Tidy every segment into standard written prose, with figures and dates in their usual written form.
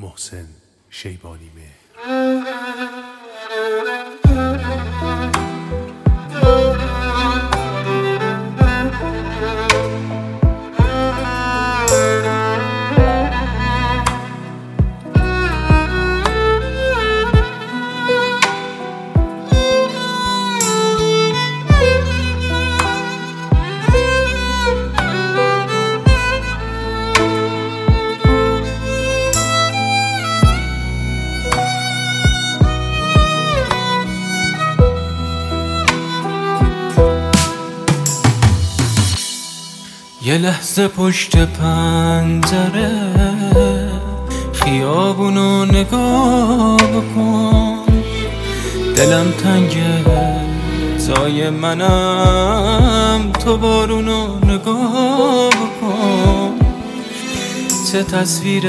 محسن شیبانی مهر. یه لحظه پشت پنجره خیابونو نگاه بکن، دلم تنگه جای منم، تو بارونو نگاه بکن. چه تصویر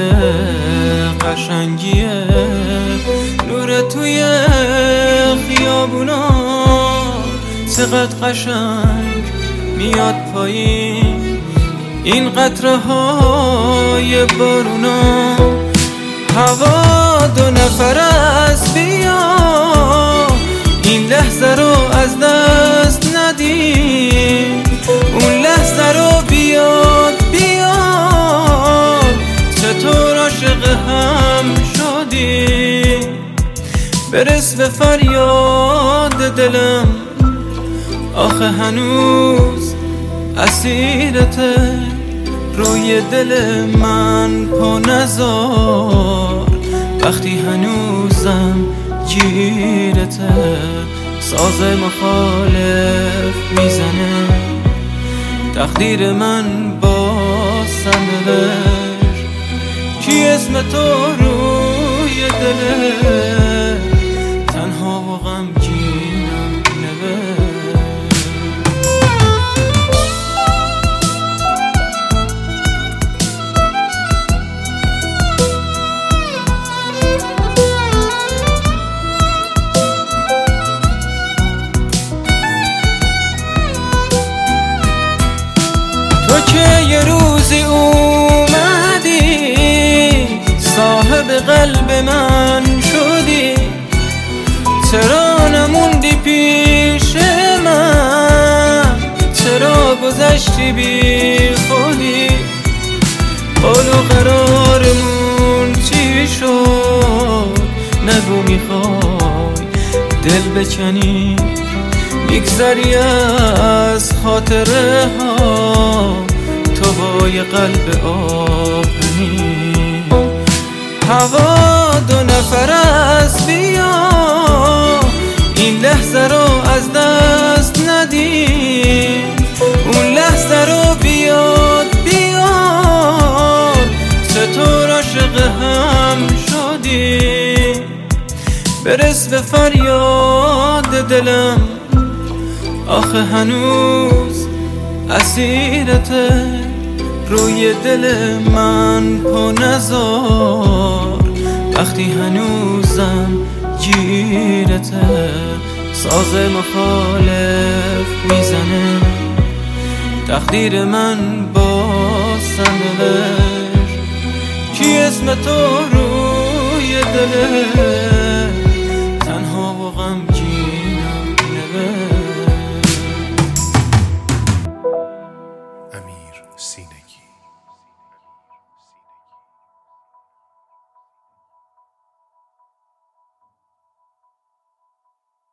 قشنگیه نور توی خیابونا، چقدر قشنگ میاد پایین این قطره های بارونا. هوا دو نفر است، بیا این لحظه رو از دست ندیم، اون لحظه رو بیاد چطور عاشق هم شدیم. برس به فریاد دلم، آخه هنوز اسیرته، روی دل من پا نذار وقتی هنوزم گیرته. ساز مخالف میزنه تقدیر من با سرنوشت، کی اسم تو روی دله تنها و غمگینم نوشت. تو که یه روزی اومدی صاحب قلب من شدی، چرا نموندی پیش من، چرا گذشتی بی خودی. قول و قرارمون چی شد نگو، میخوای دل بکنی میگذری از خاطره ها، تو با یه قلب آهنی. هوا دو نفر است، بیا این لحظه رو از دست ندیم، اون لحظه رو بیاد چطور عاشق هم شدیم. برس به فریاد دلم، آخه هنوز اسیرته، روی دل من پا نذار وقتی هنوزم گیرته. ساز مخالف میزنه تقدیر من با سرنوشت، کی اسم تو روی دل تنها و غم